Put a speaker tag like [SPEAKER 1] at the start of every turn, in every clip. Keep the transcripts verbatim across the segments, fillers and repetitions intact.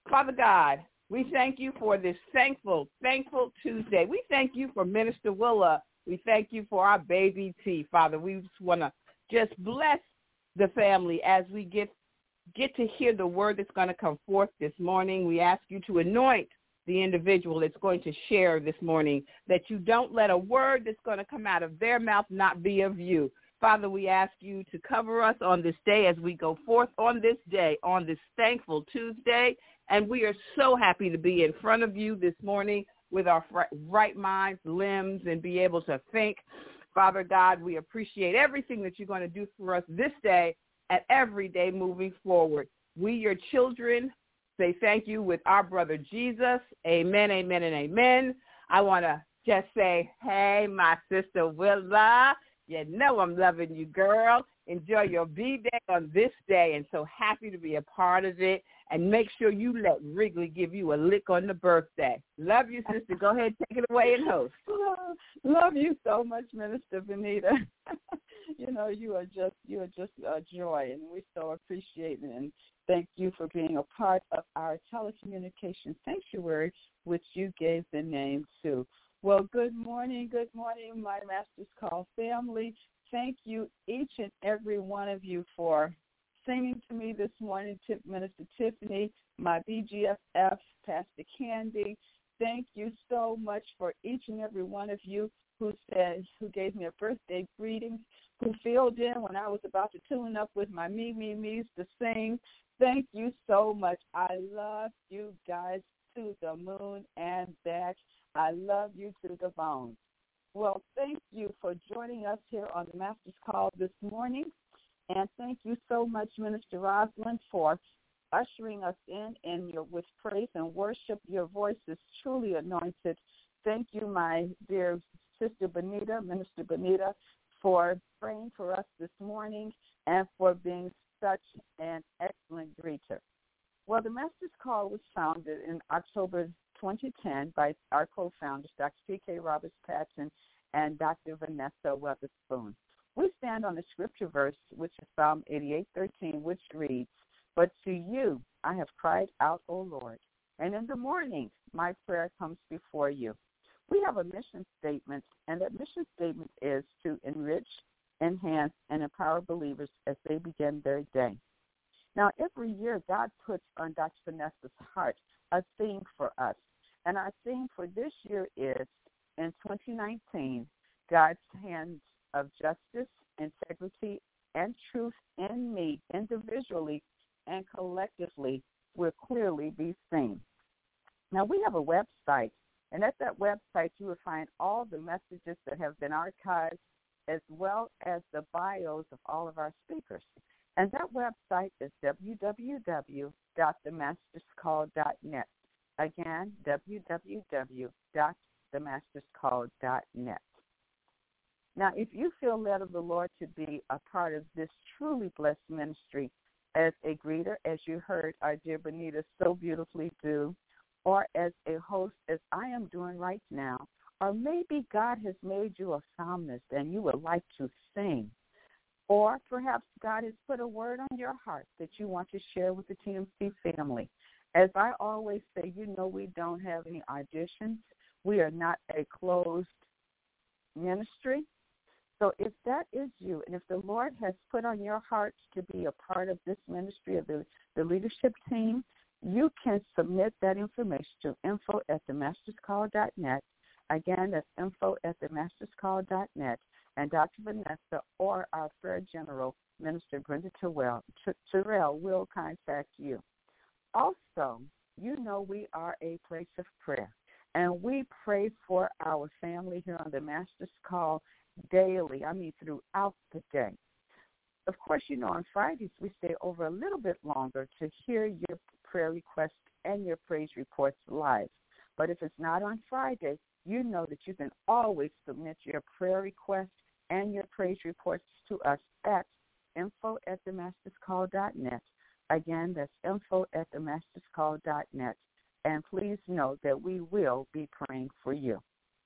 [SPEAKER 1] Father God, we thank you for this thankful, thankful Tuesday. We thank you for Minister Willa. We thank you for our baby T, Father. We just want to just bless the family as we get get to hear the word that's going to come forth this morning. We ask you to anoint the individual that's going to share this morning, that you don't let a word that's going to come out of their mouth not be of you. Father, we ask you to cover us on this day as we go forth on this day, on this thankful Tuesday, and we are so happy to be in front of you this morning with our right minds, limbs, and be able to think. Father God, we appreciate everything that you're going to do for us this day and every day moving forward. We, your children, say thank you with our brother Jesus. Amen, amen, and amen. I want to just say, hey, my sister Willa, you know I'm loving you, girl. Enjoy your B-Day on this day, and so happy to be a part of it. And make sure you let Wrigley give you a lick on the birthday. Love you, sister. Go ahead, take it away and host.
[SPEAKER 2] Love you so much, Minister Benita. You know, you are just you are just a joy, and we so appreciate it. And thank you for being a part of our telecommunications sanctuary, which you gave the name to. Well, good morning, good morning, my Master's Call family. Thank you, each and every one of you, for singing to me this morning, Minister Tiffany, my B G F F, Pastor Candy. Thank you so much for each and every one of you who said, who gave me a birthday greeting, who filled in when I was about to tune up with my me, me, me's to sing. Thank you so much. I love you guys to the moon and back. I love you to the bone. Well, thank you for joining us here on the Master's Call this morning. And thank you so much, Minister Rosalind, for ushering us in in your, with praise and worship. Your voice is truly anointed. Thank you, my dear Sister Benita, Minister Benita, for praying for us this morning and for being such an excellent greeter. Well, the Master's Call was founded in October twenty ten by our co-founders, Doctor P K Roberts-Patton and Doctor Vanessa Weatherspoon. We stand on the scripture verse, which is Psalm eighty-eight thirteen, which reads, "But to you I have cried out, O Lord, and in the morning my prayer comes before you." We have a mission statement, and that mission statement is to enrich, enhance, and empower believers as they begin their day. Now, every year God puts on Doctor Vanessa's heart a theme for us, and our theme for this year is, in twenty nineteen, God's hand of justice, integrity, and truth in me individually and collectively will clearly be seen. Now, we have a website, and at that website you will find all the messages that have been archived as well as the bios of all of our speakers. And that website is w w w dot the masters call dot net. Again, w w w dot the masters call dot net. Now, if you feel led of the Lord to be a part of this truly blessed ministry as a greeter, as you heard our dear Benita so beautifully do, or as a host, as I am doing right now, or maybe God has made you a psalmist and you would like to sing, or perhaps God has put a word on your heart that you want to share with the T M C family. As I always say, you know we don't have any auditions. We are not a closed ministry. So if that is you, and if the Lord has put on your heart to be a part of this ministry of the, the leadership team, you can submit that information to info at the masters call dot net. Again, that's info at the masters call dot net. And Doctor Vanessa or our prayer general, Minister Brenda Terrell, Terrell will contact you. Also, you know we are a place of prayer, and we pray for our family here on the Master's Call daily, I mean throughout the day. Of course, you know on Fridays we stay over a little bit longer to hear your prayer requests and your praise reports live. But if it's not on Friday, you know that you can always submit your prayer requests and your praise reports to us at info at the masters call dot net. Again, that's info at the masters call dot net. And please know that we will be praying for you.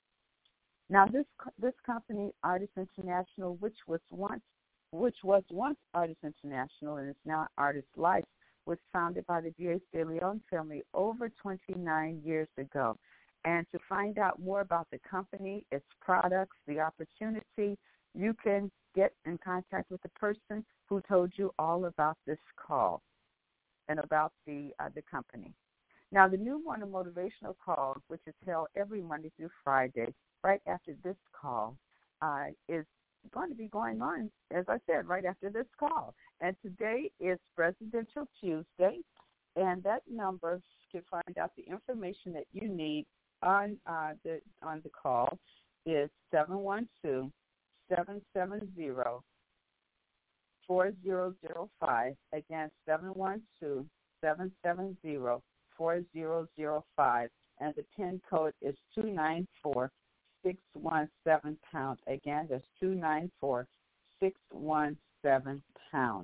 [SPEAKER 2] Now, this this company, Artists International, which was once which was once Artists International and is now Artist Life, was founded by the Diaz de Leon family over twenty-nine years ago. And to find out more about the company, its products, the opportunity, you can get in contact with the person who told you all about this call and about the uh, the company. Now, the new Morning Motivational Call, which is held every Monday through Friday, right after this call, uh, is going to be going on, as I said, right after this call. And today is Presidential Tuesday, and that number to find out the information that you need on uh, the on the call is seven one two, seven seven zero, four zero zero five. Again, seven one two, seven seven zero, four zero zero five. And the PIN code is two nine four, six one seven pound. Again, that's two nine four, six one seven pound.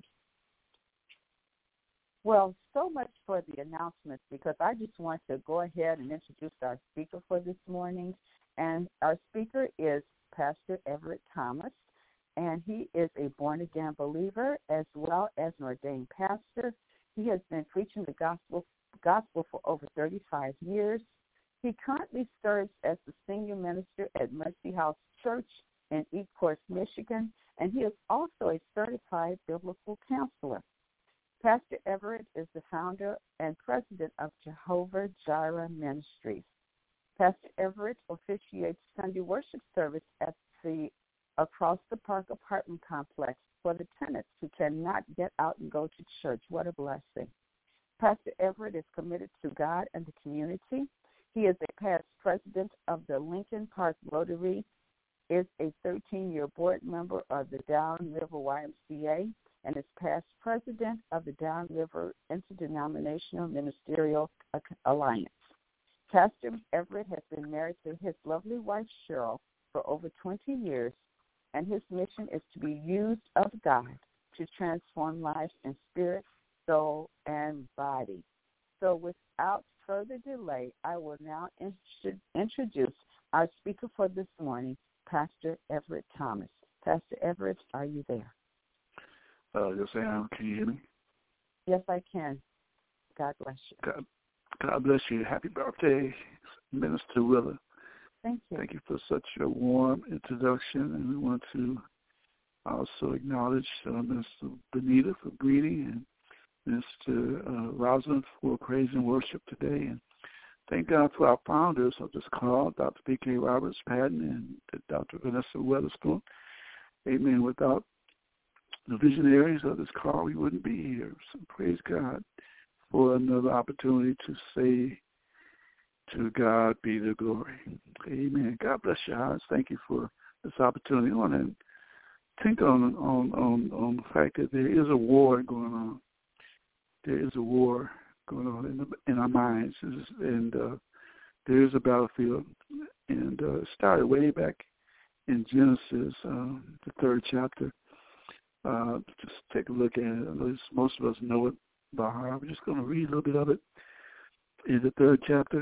[SPEAKER 2] Well, so much for the announcements, because I just want to go ahead and introduce our speaker for this morning. And our speaker is Pastor Everett Thomas, and he is a born-again believer as well as an ordained pastor. He has been preaching the gospel, gospel for over thirty-five years. He currently serves as the senior minister at Mercy House Church in Ecorse, Michigan, and he is also a certified biblical counselor. Pastor Everett is the founder and president of Jehovah Jireh Ministries. Pastor Everett officiates Sunday worship service at the Across the Park apartment complex for the tenants who cannot get out and go to church. What a blessing. Pastor Everett is committed to God and the community. He is a past president of the Lincoln Park Rotary, is a thirteen-year board member of the Down River Y M C A, and is past president of the Down River Interdenominational Ministerial Alliance. Pastor Everett has been married to his lovely wife, Cheryl, for over twenty years, and his mission is to be used of God to transform lives in spirit, soul, and body. So without further delay, I will now int- introduce our speaker for this morning, Pastor Everett Thomas. Pastor Everett, are you there?
[SPEAKER 3] Uh, yes, I am. Can you hear me?
[SPEAKER 2] Yes, I can. God bless you.
[SPEAKER 3] God, God bless you. Happy birthday, Minister Willa.
[SPEAKER 2] Thank you.
[SPEAKER 3] Thank you for such a warm introduction, and we want to also acknowledge uh, Minister Benita for greeting, and Mister Uh, Rosalind for praise and worship today. And thank God for our founders of this call, Doctor P K Roberts Patton and Doctor Vanessa Weatherspoon. Amen. Without the visionaries of this call, we wouldn't be here. So praise God for another opportunity to say, to God be the glory. Amen. God bless your hearts. Thank you for this opportunity. I want to think on, on, on, on the fact that there is a war going on. There is a war going on in, the, in our minds, and uh, there is a battlefield. And uh, it started way back in Genesis, uh, the third chapter. Uh, just take a look at it. At least most of us know it by heart. We're just going to read a little bit of it. In the third chapter,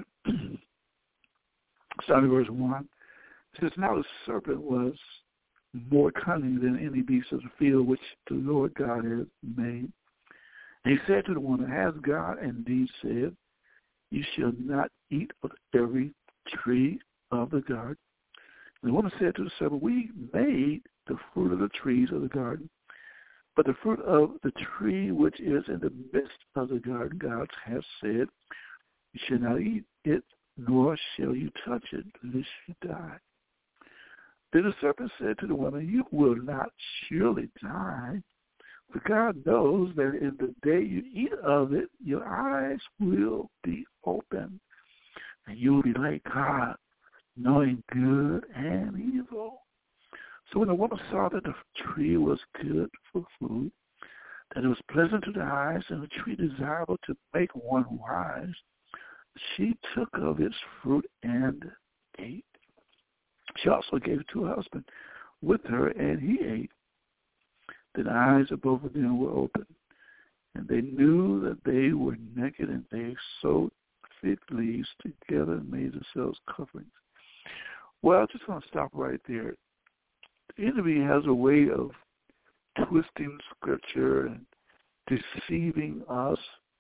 [SPEAKER 3] starting verse one, it says, "Now the serpent was more cunning than any beast of the field which the Lord God had made. And he said to the woman, Has God indeed said, You shall not eat of every tree of the garden? And the woman said to the serpent, We made the fruit of the trees of the garden, but the fruit of the tree which is in the midst of the garden, God has said, You shall not eat it, nor shall you touch it, lest you die. Then the serpent said to the woman, You will not surely die. For God knows that in the day you eat of it, your eyes will be open, and you will be like God, knowing good and evil." So when the woman saw that the tree was good for food, that it was pleasant to the eyes, and the tree desirable to make one wise, she took of its fruit and ate. She also gave it to her husband with her, and he ate. Then the eyes of both of them were open, and they knew that they were naked, and they sewed fig leaves together and made themselves coverings. Well, I'm just going to stop right there. The enemy has a way of twisting Scripture and deceiving us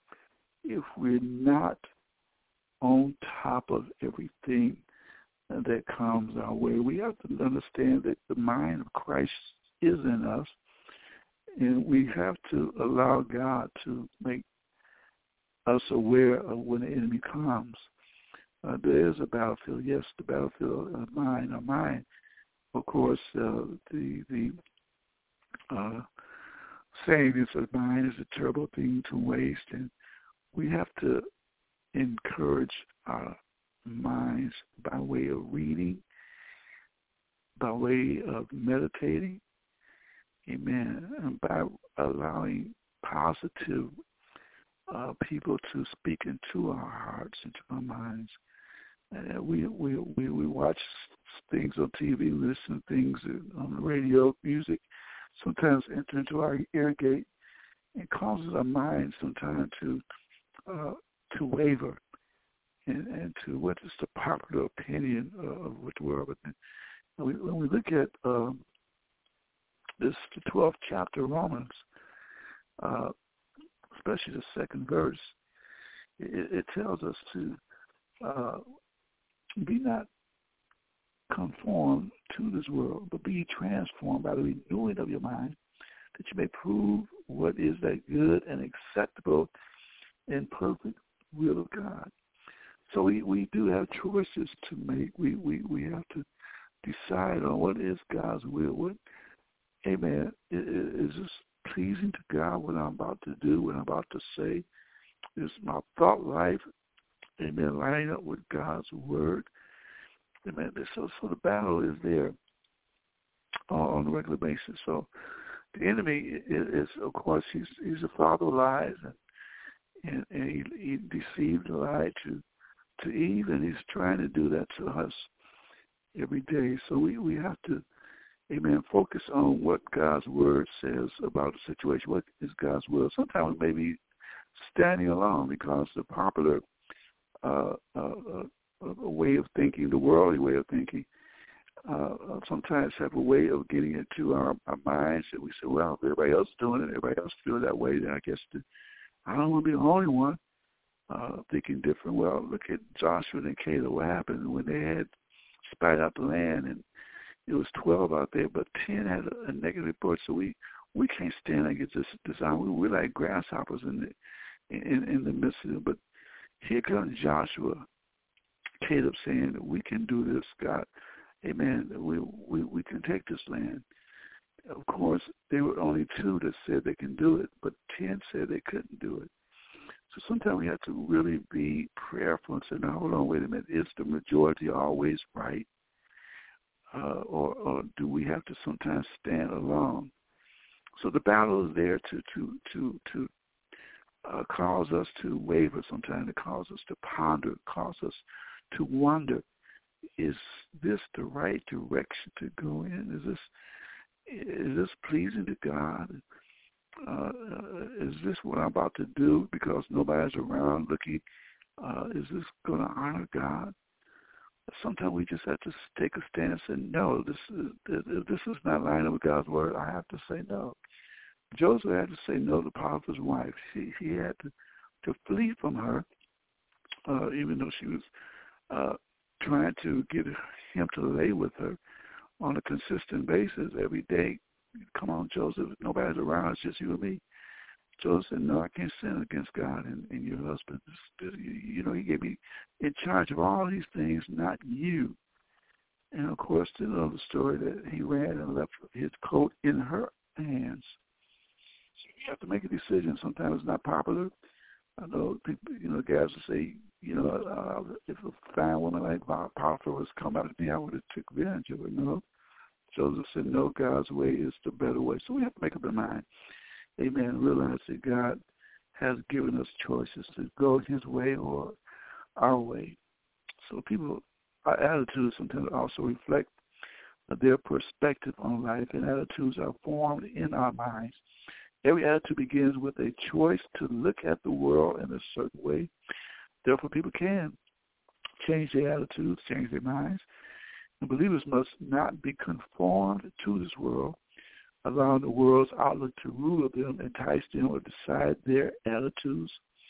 [SPEAKER 3] if we're not on top of everything that comes our way, we have to understand that the mind of Christ is in us, and we have to allow God to make us aware of when the enemy comes. Uh, there is a battlefield, yes, the battlefield of mind. Our mind, of course, uh, the the uh, saying is that mind is a terrible thing to waste, and we have to encourage our minds by way of reading, by way of meditating, amen, and by allowing positive uh, people to speak into our hearts, into our minds. Uh, we, we we we watch things on T V, listen to things on the radio, music, sometimes enter into our ear gate and causes our minds sometimes to uh, to waver and, and to what is the popular opinion of what the world. But when we, when we look at um, this the twelfth chapter of Romans, uh, especially the second verse, it, it tells us to uh, be not conformed to this world, but be transformed by the renewing of your mind, that you may prove what is that good and acceptable and perfect will of God. So we, we do have choices to make. We, we, we have to decide on what is God's will. What, amen, is this pleasing to God, what I'm about to do, what I'm about to say? Is my thought life, amen, lining up with God's word? Amen. So, so the battle is there uh, on a regular basis. So the enemy is, is of course, he's he's a father of lies, and, and, and he, he deceived and lied to, to Eve, and he's trying to do that to us every day. So we, we have to, amen, focus on what God's word says about the situation. What is God's will? Sometimes we may be standing alone because the popular uh, uh, uh, a way of thinking, the worldly way of thinking, uh, sometimes have a way of getting into our, our minds that we say, well, if everybody else is doing it, everybody else feels that way, then I guess the, I don't want to be the only one uh, thinking different. Well, look at Joshua and Caleb. What happened when they had spied out the land, and it was twelve out there, but ten had a, a negative report, so we, we can't stand against this design. We're like grasshoppers in the, in, in the midst of it. But here comes Joshua, Caleb saying that we can do this, God, amen, we, we we can take this land. Of course, there were only two that said they can do it, but ten said they couldn't do it. So sometimes we have to really be prayerful and say, now, hold on, wait a minute, is the majority always right? Uh, or, or do we have to sometimes stand alone? So the battle is there to, to, to, to uh, cause us to waver sometimes, to cause us to ponder, cause us to wonder, is this the right direction to go in? Is this is this pleasing to God? Uh, is this what I'm about to do because nobody's around looking? Uh, is this going to honor God? Sometimes we just have to take a stand and say, no, this is this is not lining up with God's word. I have to say no. Joseph had to say no to Potiphar's wife. He he had to, to flee from her, uh, even though she was Uh, trying to get him to lay with her on a consistent basis every day. Come on, Joseph, nobody's around, it's just you and me. Joseph said, no, I can't sin against God and, and your husband. This, this, you know, he gave me in charge of all these things, not you. And, of course, you know the story that he ran and left his coat in her hands. So you have to make a decision. Sometimes it's not popular. I know people, you know, guys will say, you know, uh, if a fine woman like Potiphar was come out of me, I would have took advantage of her. No. Joseph said, no, God's way is the better way. So we have to make up our mind, amen, realize that God has given us choices to go his way or our way. So people, our attitudes sometimes also reflect their perspective on life, and attitudes are formed in our minds. Every attitude begins with a choice to look at the world in a certain way. Therefore, people can change their attitudes, change their minds. And believers must not be conformed to this world, allowing the world's outlook to rule them, entice them, or decide their attitudes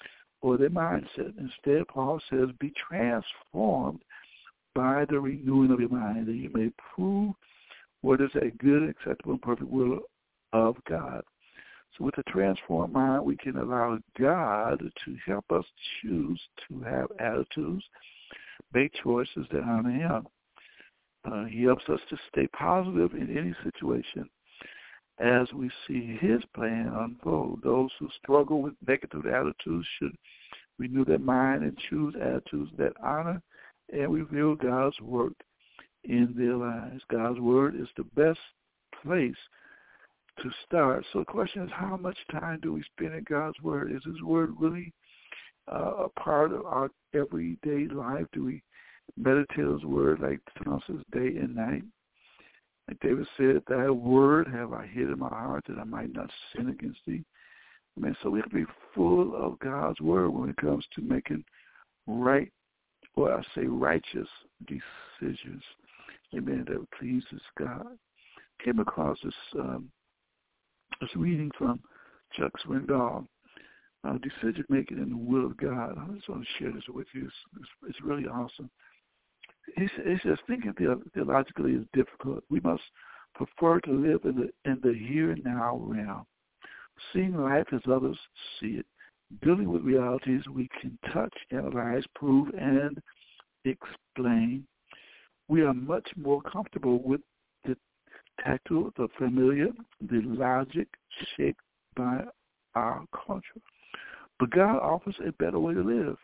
[SPEAKER 3] or their mindset. Instead, Paul says, be transformed by the renewing of your mind, that you may prove what is a good, acceptable, and perfect will of God. So with a transformed mind, we can allow God to help us choose to have attitudes, make choices that honor Him. Uh, he helps us to stay positive in any situation as we see His plan unfold. Those who struggle with negative attitudes should renew their mind and choose attitudes that honor and reveal God's work in their lives. God's Word is the best place to start. So the question is, how much time do we spend in God's Word? Is His Word really uh, a part of our everyday life? Do we meditate His Word like Psalm says, day and night? Like David said, thy word have I hid in my heart that I might not sin against thee. I mean, so we have to be full of God's Word when it comes to making right, or I say righteous decisions. Amen, that pleases God. Came across this um, this reading from Chuck Swindoll, uh, Decision Making in the Will of God. I just want to share this with you. It's, it's, it's really awesome. He, he says, thinking theologically is difficult. We must prefer to live in the, in the here and now realm, seeing life as others see it, dealing with realities we can touch, analyze, prove, and explain. We are much more comfortable with the tactile, the familiar, the logic shaped by our culture. But God offers a better way to live,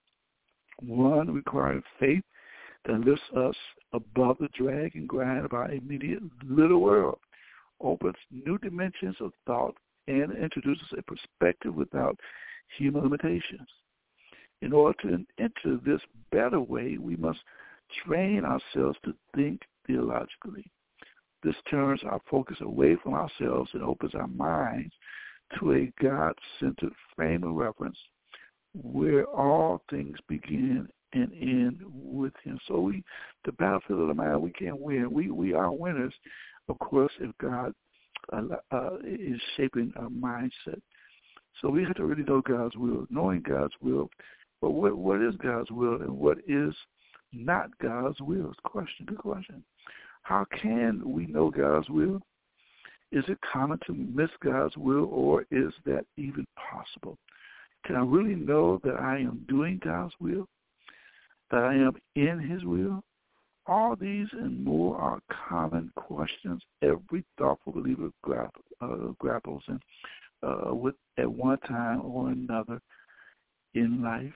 [SPEAKER 3] one requiring faith that lifts us above the drag and grind of our immediate little world, opens new dimensions of thought, and introduces a perspective without human limitations. In order to enter this better way, we must train ourselves to think theologically. This turns our focus away from ourselves and opens our minds to a God-centered frame of reference where all things begin and end with Him. So we, the battlefield of the mind, we can't win. We we are winners, of course, if God uh, uh, is shaping our mindset. So we have to really know God's will, knowing God's will. But what what is God's will and what is not God's will? Is the question. Good question. How can we know God's will? Is it common to miss God's will, or is that even possible? Can I really know that I am doing God's will, that I am in His will? All these and more are common questions every thoughtful believer gra- uh, grapples in, uh, with at one time or another in life.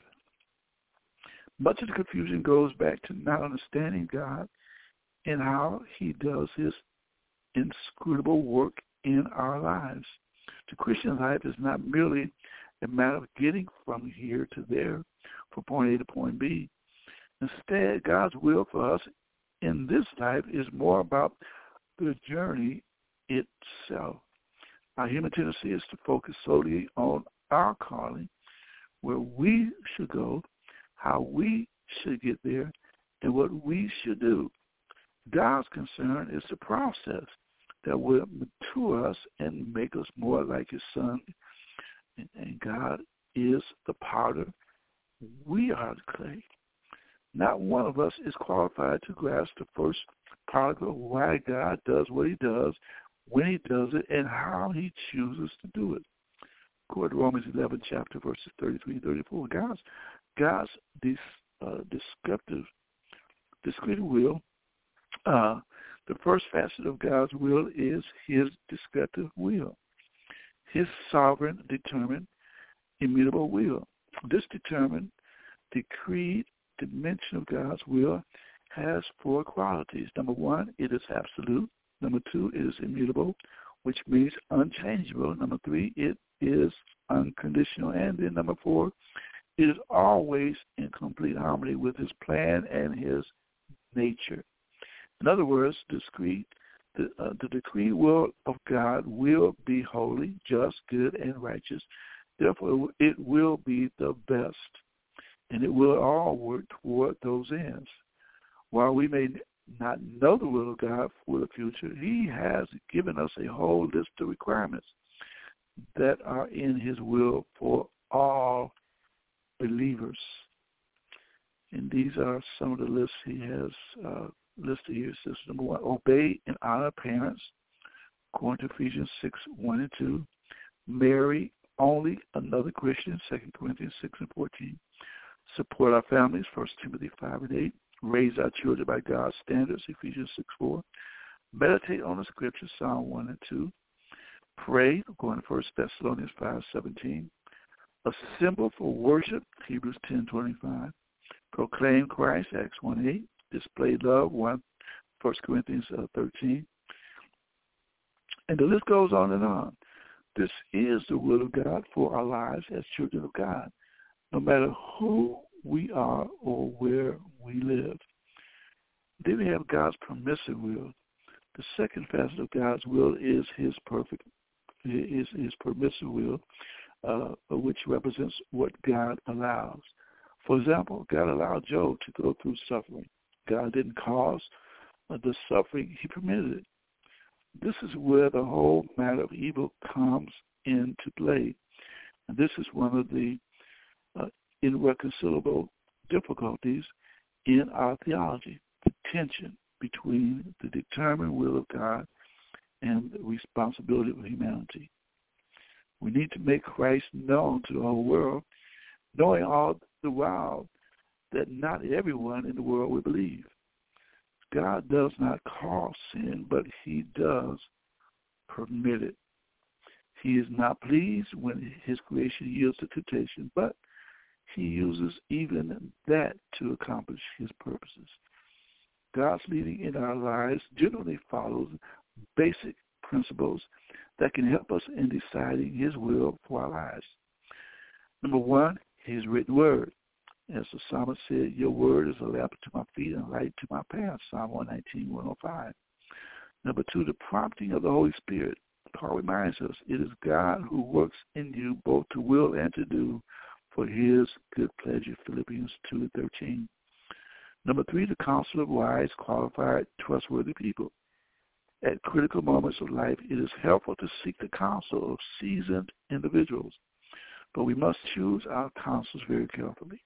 [SPEAKER 3] Much of the confusion goes back to not understanding God and how He does His inscrutable work in our lives. The Christian life is not merely a matter of getting from here to there, from point A to point B. Instead, God's will for us in this life is more about the journey itself. Our human tendency is to focus solely on our calling, where we should go, how we should get there, and what we should do. God's concern is the process that will mature us and make us more like His Son. And, and God is the potter. We are the clay. Not one of us is qualified to grasp the first particle of why God does what He does, when He does it, and how He chooses to do it. According to Romans eleven, chapter verses thirty-three and thirty-four, God's, God's dis, uh, descriptive, descriptive will, uh, the first facet of God's will is His descriptive will, His sovereign, determined, immutable will. This determined, decreed dimension of God's will has four qualities. Number one, it is absolute. Number two, it is immutable, which means unchangeable. Number three, it is unconditional. And then number four, it is always in complete harmony with His plan and His nature. In other words, discrete, the, uh, the decreed will of God will be holy, just, good, and righteous. Therefore, it will be the best, and it will all work toward those ends. While we may not know the will of God for the future, He has given us a whole list of requirements that are in His will for all believers. And these are some of the lists he has uh, listed here. It says, number one, obey and honor parents, according to Ephesians six, one and two. Marry only another Christian, Second Corinthians six and fourteen. Support our families, First Timothy five and eight. Raise our children by God's standards, Ephesians six, four. Meditate on the scriptures, Psalm one and two. Pray, according to First Thessalonians five, seventeen. Assemble for worship, Hebrews ten, twenty-five. Proclaim Christ, Acts one, eight. Display love, First Corinthians thirteen. And the list goes on and on. This is the will of God for our lives as children of God, no matter who we are or where we live. Then we have God's permissive will. The second facet of God's will is his perfect, is his permissive will, uh, which represents what God allows. For example, God allowed Job to go through suffering. God didn't cause uh, the suffering, he permitted it. This is where the whole matter of evil comes into play. And this is one of the uh, irreconcilable difficulties in our theology, the tension between the determined will of God and the responsibility of humanity. We need to make Christ known to the whole world, knowing all the while that not everyone in the world will believe. God does not cause sin, but he does permit it. He is not pleased when his creation yields to temptation, but he uses even that to accomplish his purposes. God's leading in our lives generally follows basic principles that can help us in deciding his will for our lives. Number one, his written word. As the psalmist said, your word is a lamp to my feet and a light to my path, Psalm one nineteen, one oh five. Number two, the prompting of the Holy Spirit. Paul reminds us it is God who works in you both to will and to do for his good pleasure, Philippians two and thirteen. Number three, the counsel of wise, qualified, trustworthy people. At critical moments of life, it is helpful to seek the counsel of seasoned individuals, but we must choose our counsels very carefully.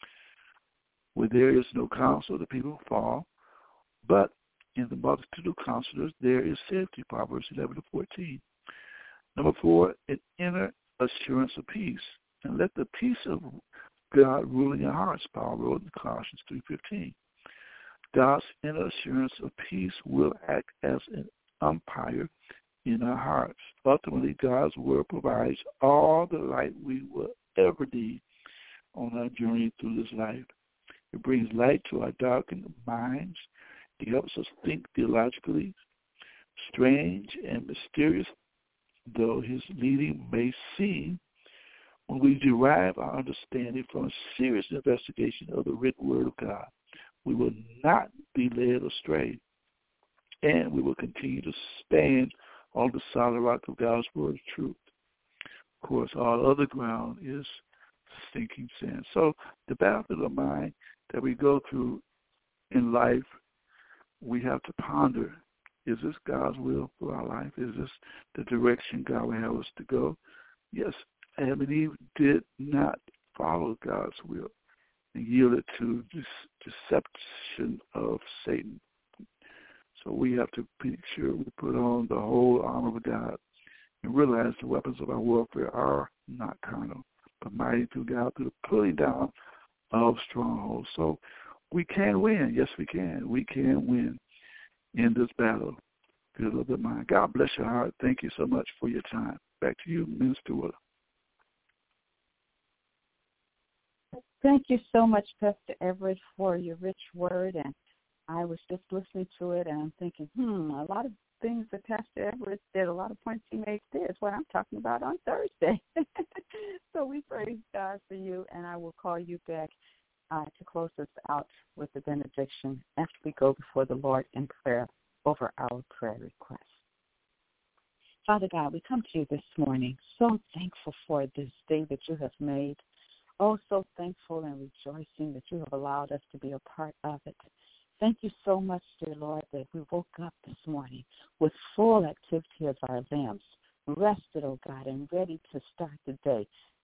[SPEAKER 3] Where there is no counsel, the people fall, but in the multitude of counselors, there is safety, Proverbs eleven to fourteen. Number four, an inner assurance of peace. And let the peace of God rule in your hearts, Paul wrote in Colossians three fifteen. God's inner assurance of peace will act as an umpire in our hearts. Ultimately, God's word provides all the light we will ever need on our journey through this life. It brings light to our darkened minds. It helps us think theologically. Strange and mysterious though his leading may seem, when we derive our understanding from a serious investigation of the written word of God, we will not be led astray, and we will continue to stand on the solid rock of God's word of truth. Of course, all other ground is sinking sand. So the battlefield of mind that we go through in life, we have to ponder, is this God's will for our life? Is this the direction God will have us to go? Yes, Adam and Eve did not follow God's will and yielded to this deception of Satan. So we have to make sure we put on the whole armor of God and realize the weapons of our warfare are not carnal, but mighty through God through the pulling down of strongholds. So we can win. Yes, we can. We can win in this battle. Good of the mind. God bless your heart. Thank you so much for your time. Back to you, Minister Willa.
[SPEAKER 2] Thank you so much, Pastor Everett, for your rich word. And I was just listening to it, and I'm thinking, hmm, a lot of things that Pastor Everett did, a lot of points he made there is what I'm talking about on Thursday. So we praise God for you, and I will call you back uh, to close us out with the benediction after we go before the Lord in prayer over our prayer requests. Father God, we come to you this morning so thankful for this day that you have made. Oh, so thankful and rejoicing that you have allowed us to be a part of it. Thank you so much, dear Lord, that we woke up this morning with full activity of our limbs, rested, oh God, and ready to start the day.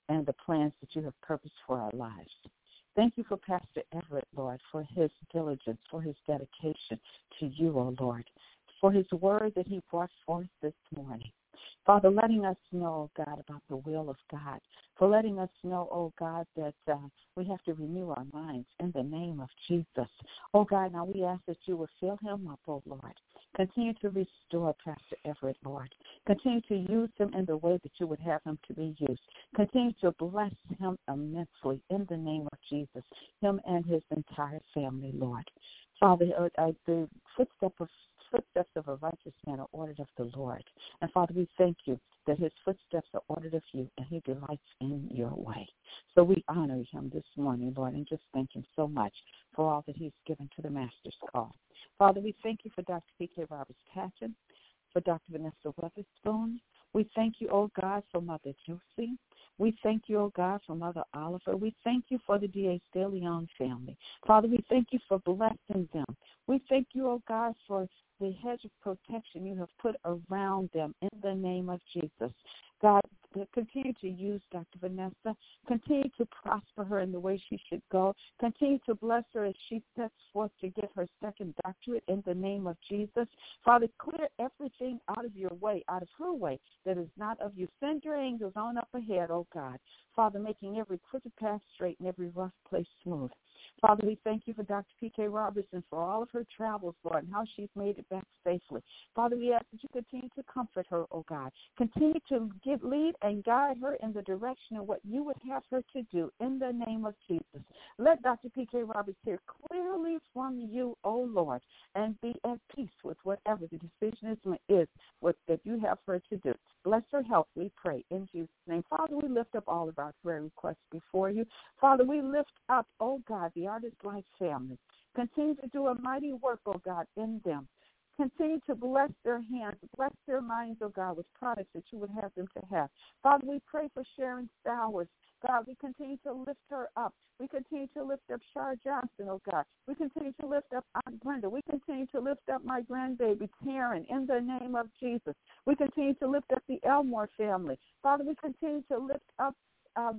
[SPEAKER 2] and the plans that you have purposed for our lives. Thank you for Pastor Everett, Lord, for his diligence, for his dedication to you, O Lord, for his word that he brought forth this morning. Father, letting us know, God, about the will of God, for letting us know, oh God, that uh, we have to renew our minds in the name of Jesus. Oh God, now we ask that you will fill him up, oh Lord. Continue to restore Pastor Everett, Lord. Continue to use him in the way that you would have him to be used. Continue to bless him immensely in the name of Jesus, him and his entire family, Lord. Father, uh, uh, the footsteps of footsteps of a righteous man are ordered of the Lord. And Father, we thank you that his footsteps are ordered of you and he delights in your way. So we honor him this morning, Lord, and just thank him so much for all that he's given to the Master's call. Father, we thank you for Doctor P K Roberts-Patton, for Doctor Vanessa Weatherspoon. We thank you, oh God, for Mother Josie. We thank you, oh God, for Mother Oliver. We thank you for the D A De Leon family. Father, we thank you for blessing them. We thank you, oh God, for the hedge of protection you have put around them in the name of Jesus. God, continue to use Doctor Vanessa. Continue to prosper her in the way she should go. Continue to bless her as she sets forth to get her second doctorate in the name of Jesus. Father, clear everything out of your way, out of her way, that is not of you. Send your angels on up ahead, oh God. Father, making every crooked path straight and every rough place smooth. Father, we thank you for Doctor P K Robertson for all of her travels, Lord, and how she's made it back safely. Father, we ask that you continue to comfort her, oh God. Continue to give, lead and guide her in the direction of what you would have her to do in the name of Jesus. Let Doctor P K Roberts hear clearly from you, oh Lord, and be at peace with whatever the decision is, is what, that you have her to do. Bless her health, we pray, in Jesus' name. Father, we lift up all of our prayer requests before you. Father, we lift up, oh God, the Artist Life family. Continue to do a mighty work, oh God, in them. Continue to bless their hands, bless their minds, oh God, with products that you would have them to have. Father, we pray for Sharon Stowers. God, we continue to lift her up. We continue to lift up Shar Johnson, oh God. We continue to lift up Aunt Brenda. We continue to lift up my grandbaby, Taryn, in the name of Jesus. We continue to lift up the Elmore family. Father, we continue to lift up um,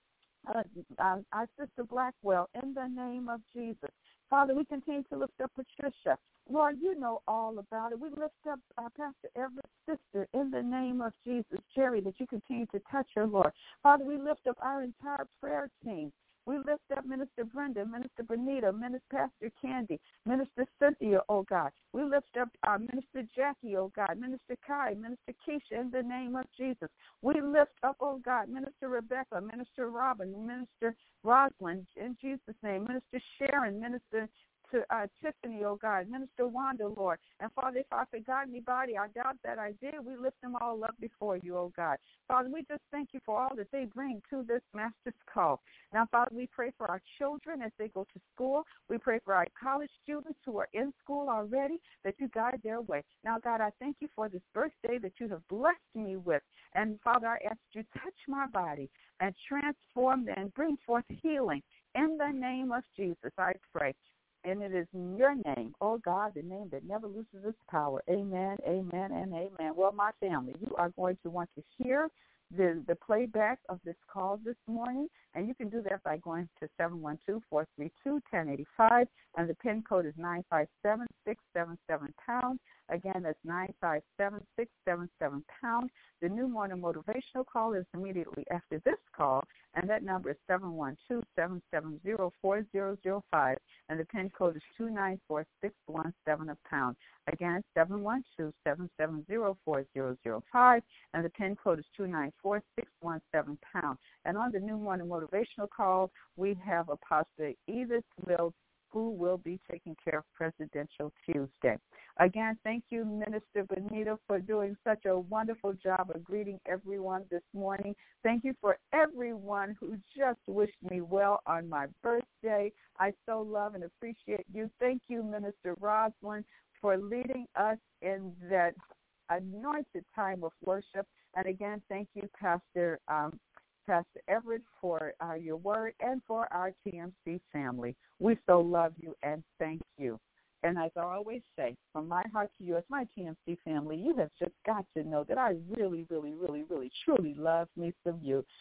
[SPEAKER 2] uh, uh, our sister Blackwell in the name of Jesus. Father, we continue to lift up Patricia. Lord, you know all about it. We lift up uh, Pastor Everett's sister in the name of Jesus, Jerry, that you continue to touch her, Lord. Father, we lift up our entire prayer team. We lift up Minister Brenda, Minister Benita, Minister Pastor Candy, Minister Cynthia, oh God. We lift up uh, Minister Jackie, oh God, Minister Kai, Minister Keisha, in the name of Jesus. We lift up, oh God, Minister Rebecca, Minister Robin, Minister Rosalind, in Jesus' name, Minister Sharon, Minister to uh, Tiffany, oh God, Minister Wanda, Lord. And Father, if I forgot anybody, I doubt that I did, we lift them all up before you, oh God. Father, we just thank you for all that they bring to this Master's call. Now, Father, we pray for our children as they go to school. We pray for our college students who are in school already, that you guide their way. Now, God, I thank you for this birthday that you have blessed me with. And, Father, I ask you to touch my body and transform and bring forth healing. In the name of Jesus, I pray. And it is in your name, oh God, the name that never loses its power. Amen, amen, and amen. Well, my family, you are going to want to hear the, the playback of this call this morning, and you can do that by going to seven one two, four three two, one zero eight five, and the PIN code is nine five seven, six seven seven pound. Again, that's nine five seven, six seven seven pound. The new morning motivational call is immediately after this call, and that number is seven one two, seven seven zero, four zero zero five, and the PIN code is two nine four six one seven a pound. Again, seven one two, seven seven zero, four zero zero five, and the PIN code is two nine four six one seven pound. And on the new morning motivational call, we have Apostle Edith Mills, who will be taking care of Presidential Tuesday. Again, thank you, Minister Benita, for doing such a wonderful job of greeting everyone this morning. Thank you for everyone who just wished me well on my birthday. I so love and appreciate you. Thank you, Minister Rosalind, for leading us in that anointed time of worship. And again, thank you, Pastor um, Pastor Everett, for uh, your word, and for our T M C family. We so love you and thank you. And as I always say, from my heart to yours, my T M C family, you have just got to know that I really, really, really, really, truly love me some you.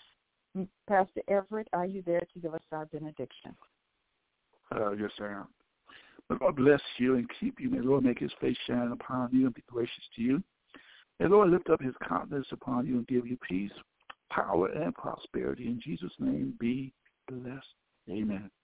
[SPEAKER 2] Pastor Everett, are you there to give us our benediction?
[SPEAKER 3] Uh, yes, I am. May the Lord bless you and keep you. May the Lord make his face shine upon you and be gracious to you. May the Lord lift up his countenance upon you and give you peace, power, and prosperity. In Jesus' name, be blessed. Amen.